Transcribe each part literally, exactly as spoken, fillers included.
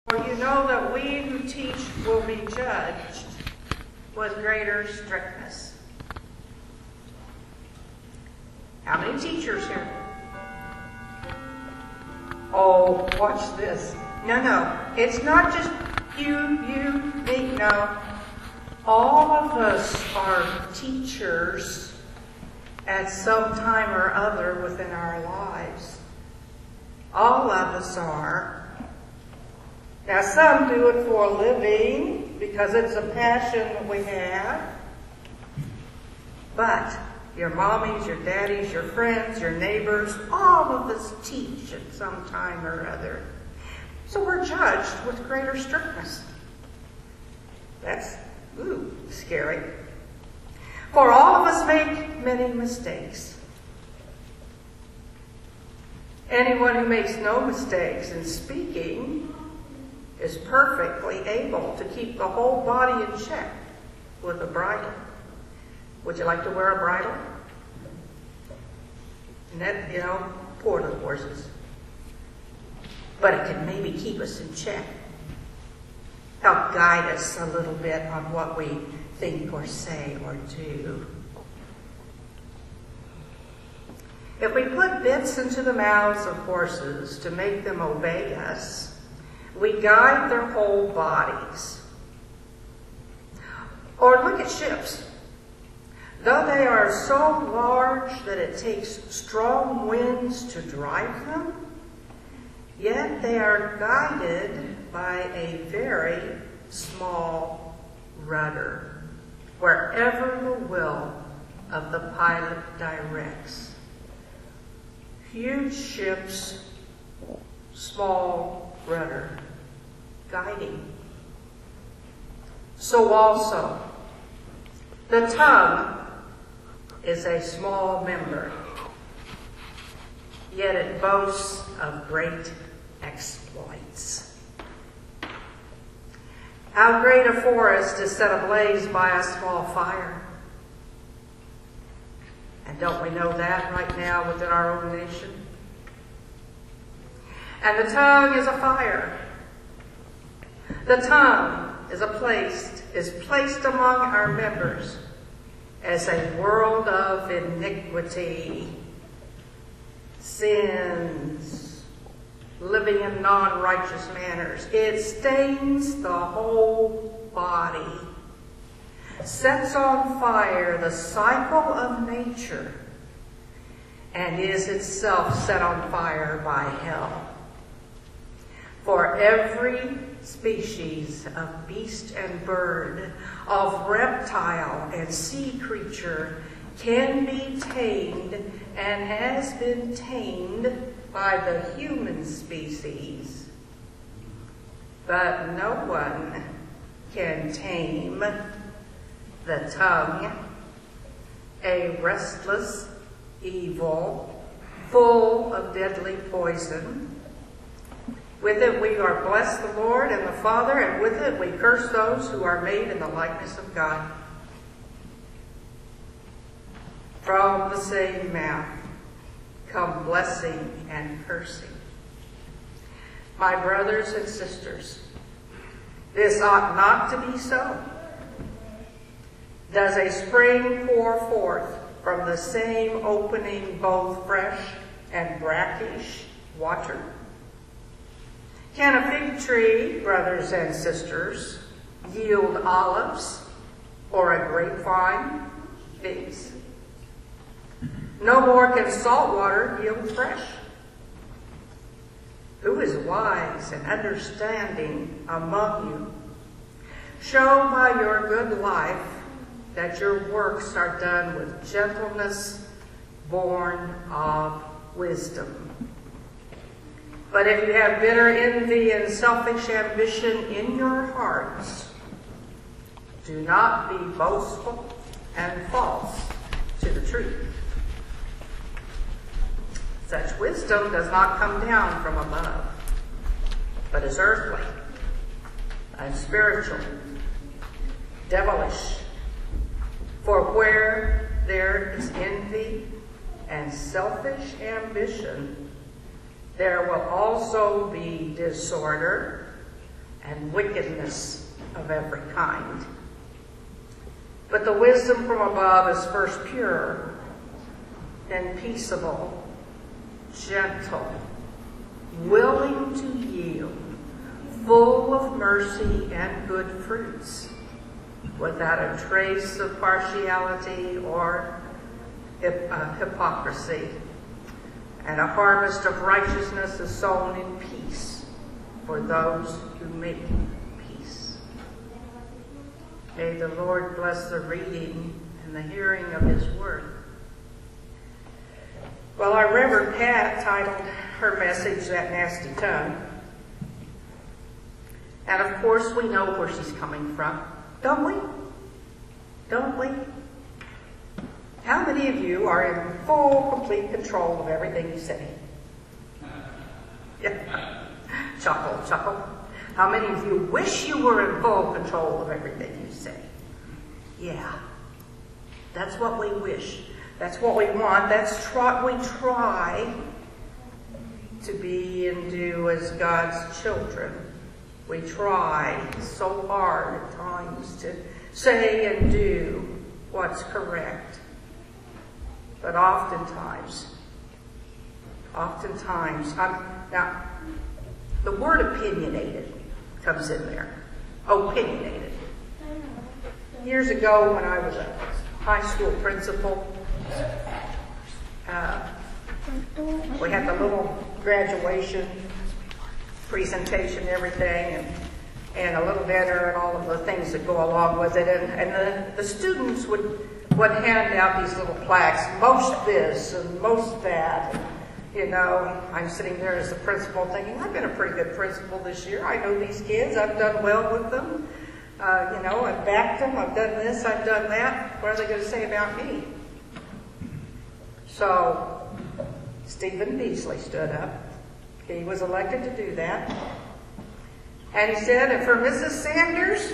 For you know that we who teach will be judged with greater strictness. How many teachers here? Oh, watch this. No, no. It's not just you, you, me. No. All of us are teachers at some time or other within our lives. All of us are. Now, some do it for a living because it's a passion that we have. But your mommies, your daddies, your friends, your neighbors, all of us teach at some time or other. So we're judged with greater strictness. That's, ooh, scary. For all of us make many mistakes. Anyone who makes no mistakes in speaking is perfectly able to keep the whole body in check with a bridle. Would you like to wear a bridle? And that, you know, poor little horses. But it can maybe keep us in check. Help guide us a little bit on what we think or say or do. If we put bits into the mouths of horses to make them obey us, we guide their whole bodies. Or look at ships. Though they are so large that it takes strong winds to drive them, yet they are guided by a very small rudder, wherever the will of the pilot directs. Huge ships, small rudder, guiding. So also, the tongue is a small member, yet it boasts of great exploits. How great a forest is set ablaze by a small fire. And don't we know that right now within our own nation? And the tongue is a fire. The tongue is a placed, is placed among our members as a world of iniquity, sins, living in non-righteous manners. It stains the whole body, sets on fire the cycle of nature, and is itself set on fire by hell. For every species of beast and bird, of reptile and sea creature can be tamed and has been tamed by the human species. But no one can tame the tongue, a restless evil, full of deadly poison. With it we are blessed the Lord and the Father, and with it we curse those who are made in the likeness of God. From the same mouth come blessing and cursing. My brothers and sisters, this ought not to be so. Does a spring pour forth from the same opening both fresh and brackish water? Can a fig tree, brothers and sisters, yield olives, or a grapevine figs? No more can salt water yield fresh. Who is wise and understanding among you? Show by your good life that your works are done with gentleness, born of wisdom. But if you have bitter envy and selfish ambition in your hearts, do not be boastful and false to the truth. Such wisdom does not come down from above, but is earthly, unspiritual, devilish. For where there is envy and selfish ambition, there will also be disorder, and wickedness of every kind. But the wisdom from above is first pure, then peaceable, gentle, willing to yield, full of mercy and good fruits, without a trace of partiality or hip, uh, hypocrisy. And a harvest of righteousness is sown in peace for those who make peace. May the Lord bless the reading and the hearing of his word. Well, our Reverend Pat titled her message, That Nasty Tongue. And of course we know where she's coming from, don't we? Don't we? How many of you are in full, complete control of everything you say? Yeah. Chuckle, chuckle. How many of you wish you were in full control of everything you say? Yeah. That's what we wish. That's what we want. That's what we try to be and do as God's children. We try so hard at times to say and do what's correct. But oftentimes, oftentimes, I'm, now, the word opinionated comes in there. Opinionated. Years ago when I was a high school principal, uh, we had the little graduation presentation and everything, and, and a little dinner and all of the things that go along with it. And, and the, the students would, would hand out these little plaques, most this and most that. And, you know, I'm sitting there as the principal thinking, I've been a pretty good principal this year. I know these kids. I've done well with them. Uh, you know, I've backed them. I've done this. I've done that. What are they going to say about me? So Stephen Beasley stood up. He was elected to do that. And he said, and for Missus Sanders,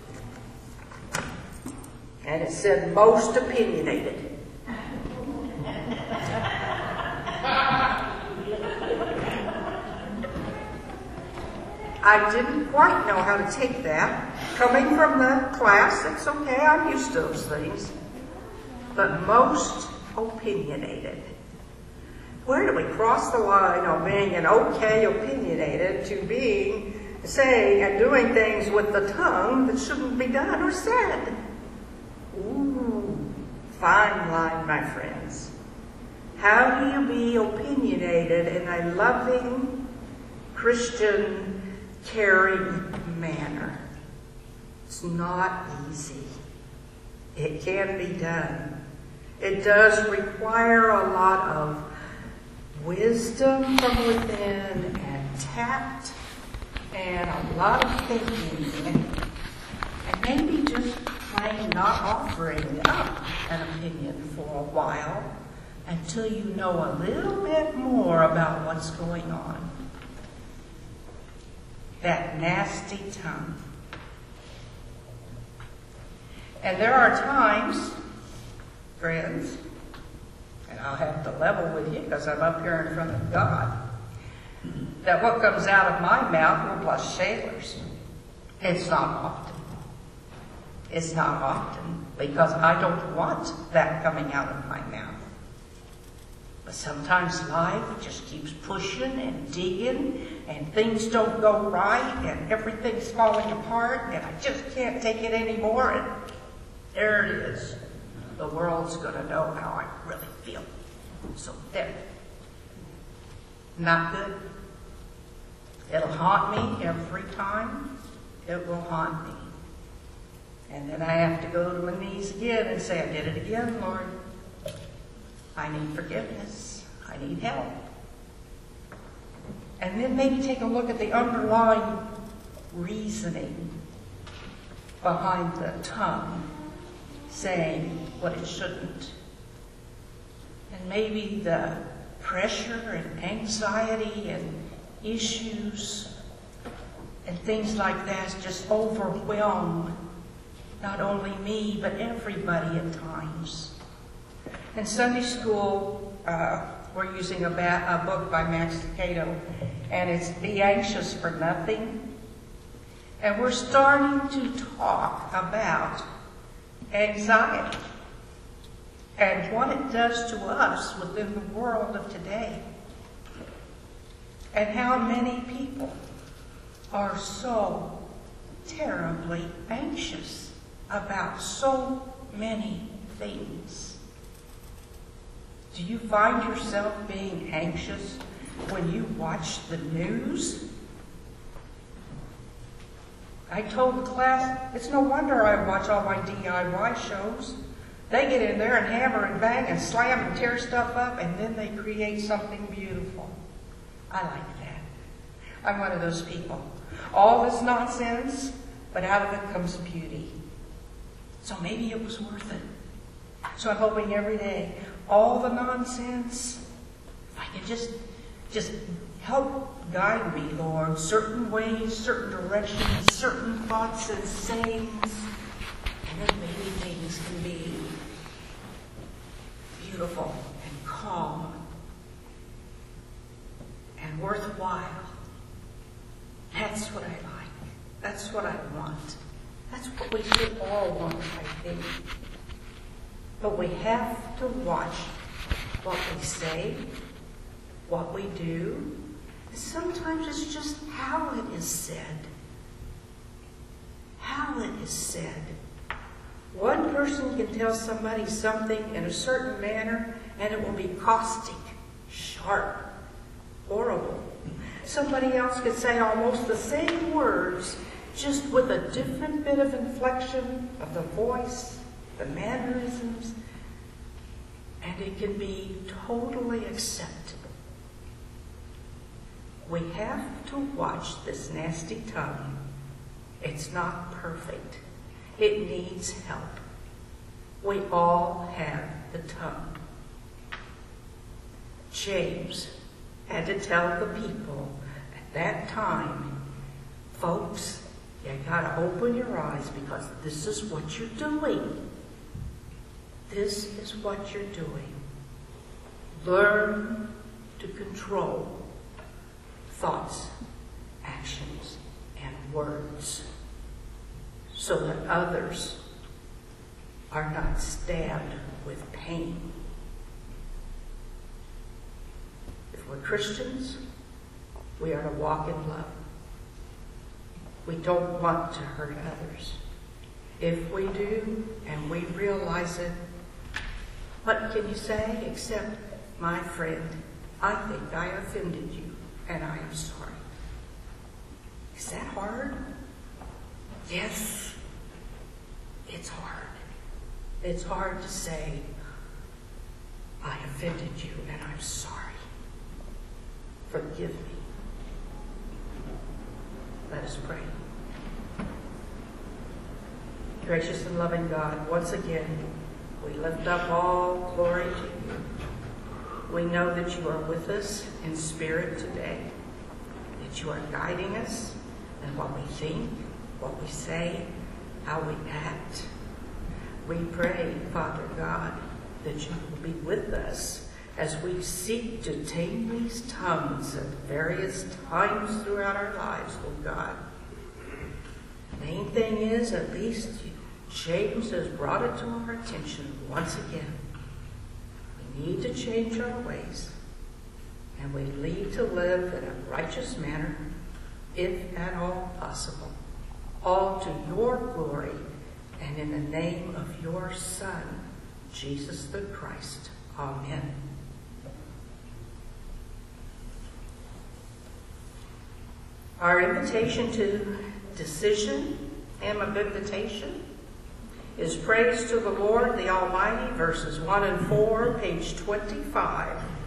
and it said, most opinionated. I didn't quite know how to take that. Coming from the class, it's okay, I'm used to those things. But most opinionated. Where do we cross the line of being an okay opinionated to being saying and doing things with the tongue that shouldn't be done or said? Ooh, fine line, my friends. How do you be opinionated in a loving, Christian, caring manner? It's not easy. It can be done. It does require a lot of wisdom from within and tact and a lot of thinking and, and maybe just plain not offering up an opinion for a while until you know a little bit more about what's going on. That nasty tongue. And there are times, friends, and I'll have to level with you because I'm up here in front of God, that what comes out of my mouth will blush sailors. It's not often. It's not often because I don't want that coming out of my mouth. But sometimes life just keeps pushing and digging and things don't go right and everything's falling apart and I just can't take it anymore and there it is. The world's going to know how I really feel. So there. Not good. It'll haunt me every time. It will haunt me. And then I have to go to my knees again and say, I did it again, Lord. I need forgiveness. I need help. And then maybe take a look at the underlying reasoning behind the tongue saying what it shouldn't. And maybe the pressure and anxiety and issues and things like that just overwhelm not only me, but everybody at times. In Sunday school, uh, we're using a, ba- a book by Max Lucado, and it's Be Anxious for Nothing. And we're starting to talk about anxiety and what it does to us within the world of today. And how many people are so terribly anxious about so many things. Do you find yourself being anxious when you watch the news? I told the class, it's no wonder I watch all my D I Y shows. They get in there and hammer and bang and slam and tear stuff up, and then they create something beautiful. I like that. I'm one of those people. All this nonsense, but out of it comes beauty. So maybe it was worth it. So I'm hoping every day, all the nonsense, if I can just, just help guide me, Lord, certain ways, certain directions, certain thoughts and sayings, and then maybe things can be beautiful and calm and worthwhile. That's what I like. That's what I want. That's what we should all want, I think. But we have to watch what we say, what we do. Sometimes it's just how it is said. How it is said. One person can tell somebody something in a certain manner, and it will be caustic, sharp, horrible. Somebody else could say almost the same words, just with a different bit of inflection of the voice, the mannerisms, and it can be totally acceptable. We have to watch this nasty tongue. It's not perfect. It needs help. We all have the tongue. James had to tell the people at that time, folks, you gotta open your eyes because this is what you're doing. This is what you're doing. Learn to control thoughts, actions, and words so that others are not stabbed with pain. If we're Christians, we are to walk in love. We don't want to hurt others. If we do, and we realize it, what can you say except, my friend, I think I offended you, and I am sorry. Is that hard? Yes, it's hard. It's hard to say, I offended you, and I'm sorry. Forgive me. Let us pray. Gracious and loving God, once again, we lift up all glory to you. We know that you are with us in spirit today, that you are guiding us in what we think, what we say, how we act. We pray, Father God, that you will be with us as we seek to tame these tongues at various times throughout our lives, oh God. The main thing is, at least James has brought it to our attention once again. We need to change our ways, and we need to live in a righteous manner, if at all possible, all to your glory and in the name of your Son, Jesus the Christ. Amen. Our invitation to decision and of invitation is Praise to the Lord the Almighty, verses one and four, page twenty-five.